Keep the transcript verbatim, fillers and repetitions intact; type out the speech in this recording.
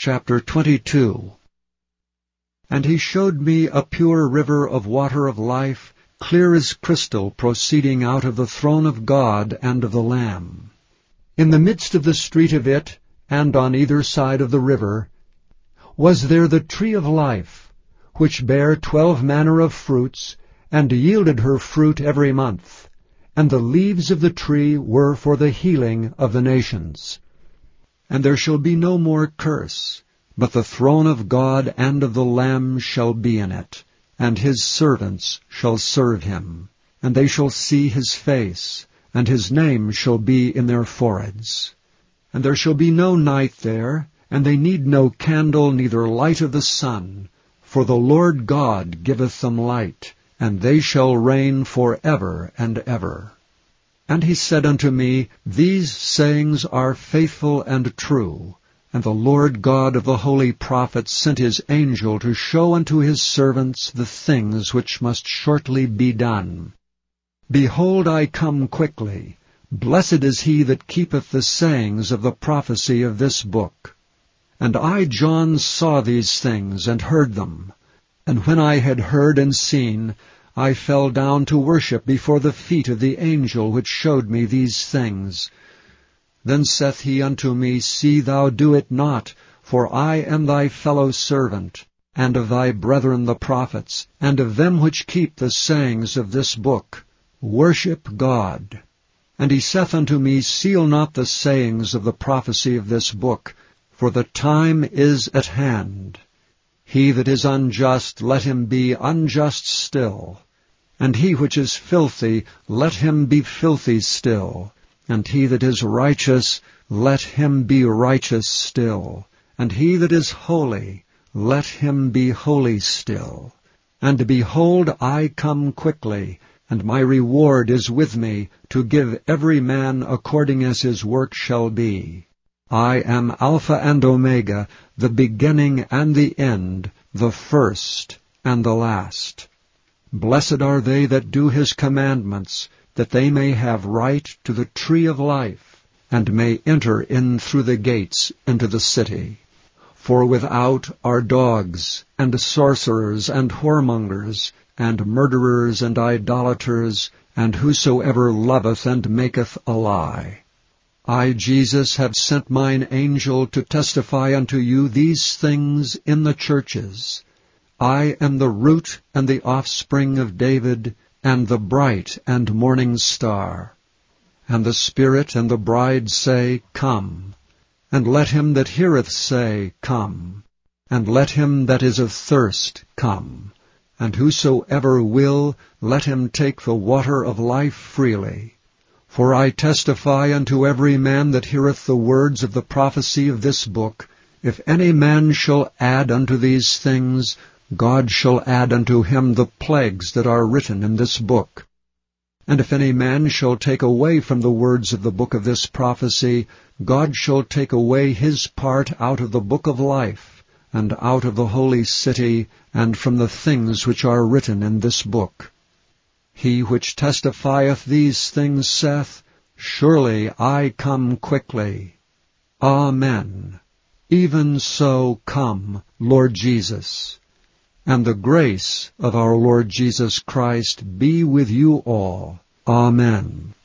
chapter twenty-two. And he showed me a pure river of water of life, clear as crystal, proceeding out of the throne of God and of the Lamb. In the midst of the street of it, and on either side of the river, was there the tree of life, which bare twelve manner of fruits, and yielded her fruit every month. And the leaves of the tree were for the healing of the nations. And there shall be no more curse, but the throne of God and of the Lamb shall be in it, and his servants shall serve him. And they shall see his face, and his name shall be in their foreheads. And there shall be no night there, and they need no candle, neither light of the sun, for the Lord God giveth them light, and they shall reign for ever and ever. And he said unto me, These sayings are faithful and true. And the Lord God of the holy prophets sent his angel to show unto his servants the things which must shortly be done. Behold, I come quickly. Blessed is he that keepeth the sayings of the prophecy of this book. And I, John, saw these things, and heard them. And when I had heard and seen, I fell down to worship before the feet of the angel which showed me these things. Then saith he unto me, See thou do it not, for I am thy fellow servant, and of thy brethren the prophets, and of them which keep the sayings of this book. Worship God. And he saith unto me, Seal not the sayings of the prophecy of this book, for the time is at hand. He that is unjust, let him be unjust still. And he which is filthy, let him be filthy still. And he that is righteous, let him be righteous still. And he that is holy, let him be holy still. And behold, I come quickly, and my reward is with me, to give every man according as his work shall be. I am Alpha and Omega, the beginning and the end, the first and the last. Blessed are they that do his commandments, that they may have right to the tree of life, and may enter in through the gates into the city. For without are dogs, and sorcerers, and whoremongers, and murderers, and idolaters, and whosoever loveth and maketh a lie. I, Jesus, have sent mine angel to testify unto you these things in the churches. I am the root and the offspring of David, and the bright and morning star. And the Spirit and the bride say, Come. And let him that heareth say, Come. And let him that is athirst come. And whosoever will, let him take the water of life freely. For I testify unto every man that heareth the words of the prophecy of this book, if any man shall add unto these things, God shall add unto him the plagues that are written in this book. And if any man shall take away from the words of the book of this prophecy, God shall take away his part out of the book of life, and out of the holy city, and from the things which are written in this book. He which testifieth these things saith, Surely I come quickly. Amen. Even so come, Lord Jesus. And the grace of our Lord Jesus Christ be with you all. Amen.